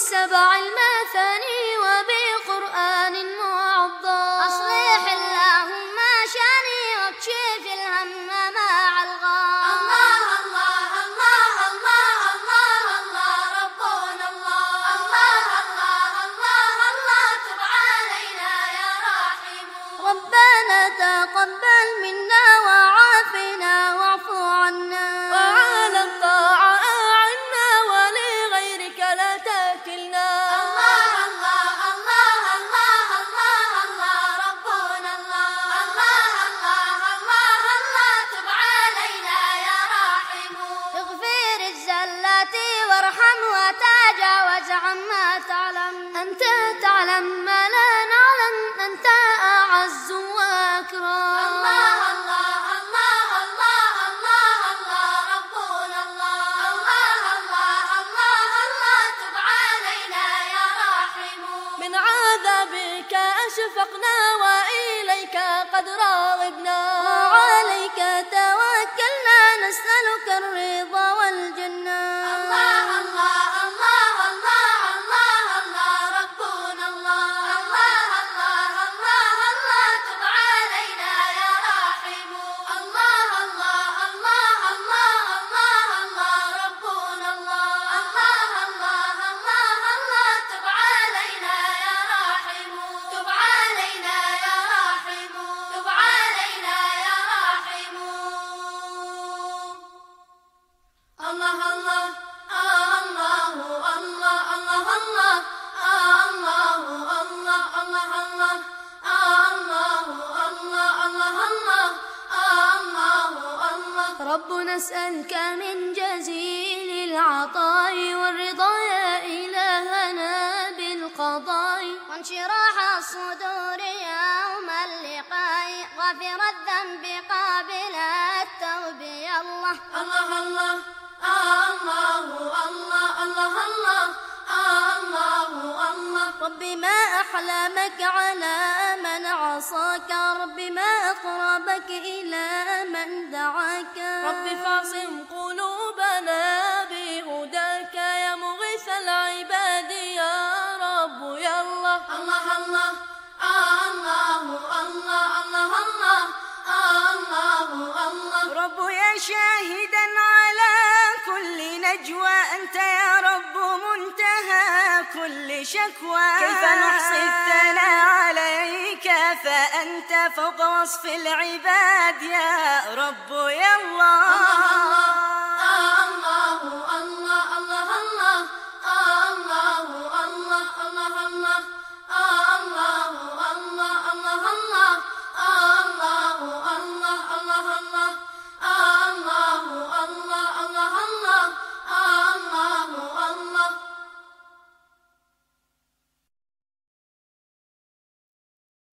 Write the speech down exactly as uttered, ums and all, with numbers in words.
بالسبع المثاني وبقرآن معظم. أصلح اللهم شاني واكشف الهم مع الغام. الله الله الله الله الله الله ربنا الله. الله الله الله الله تب علينا يا راحم. ربنا تقبل منا وعافنا واعف عنا، وعلى الطاعة أعنا ولغيرك لا تكلنا. الله الله الله الله الله الله ربنا الله. الله الله الله الله تب علينا يا راحم. اغفر الزلات وارحم وتجاوز عما تعلم، أنت تعلم ما لا نعلم، أنت أعز وأكرم. الله الله الله الله الله الله ربنا الله. الله الله الله الله تب علينا يا راحم. من عذابك أشفقنا وإليك قد راغبنا، وعليك توكلنا نسألك الرضا والجنة. الله الله الله الله الله الله ربنا الله. الله الله الله الله تب علينا يا راحم. الله الله الله الله الله الله ربنا الله. الله الله الله الله تب علينا يا راحم. تب علينا يا راحم. تب علينا يا راحم. الله الله الله الله الله الله الله الله الله الله الله الله الله الله الله. ربنا نسألك من جزيل العطاء والرضا يا إلهنا بالقضاء، وانشراح الصدور يوم اللقاء، غافر الذنب قابل التوب يا الله. الله الله الله الله الله الله الله الله. رب ما أحلامك على من عصاك، رب ما أقربك إلى من دعاك، رب فاعصم قلوبنا بهداك يا مغيث العباد يا رب يا الله. الله الله الله الله الله الله الله الله. رب يا شاهدا على كل نجوى، أنت يا رب منتهى كل شكوى، كيف نحصي الثناء عليك فأنت فوق وصف العباد يا رب يا الله. الله الله الله الله